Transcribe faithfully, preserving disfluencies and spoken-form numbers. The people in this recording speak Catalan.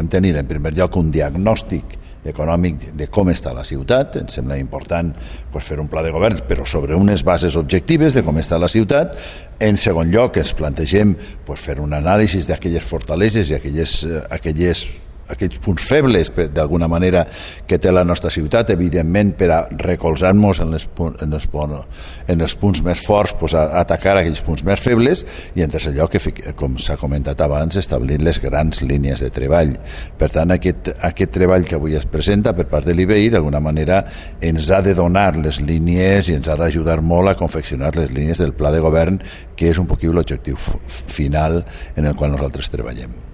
volem tenir en primer lloc un diagnòstic econòmic de com està la ciutat. Ens sembla important pues, fer un pla de govern, però sobre unes bases objectives de com està la ciutat. En segon lloc, ens plantegem pues, fer un anàlisi d'aquelles fortaleses i aquelles, aquelles aquells punts febles, d'alguna manera, que té la nostra ciutat, evidentment, per a recolzar-nos en, en, en els punts més forts, pues, a, a atacar aquells punts més febles, i en tercer lloc, que, com s'ha comentat abans, establir les grans línies de treball. Per tant, aquest, aquest treball que avui es presenta per part de l'I B I, d'alguna manera, ens ha de donar les línies i ens ha d'ajudar molt a confeccionar les línies del pla de govern, que és un poquil l'objectiu final en el qual nosaltres treballem.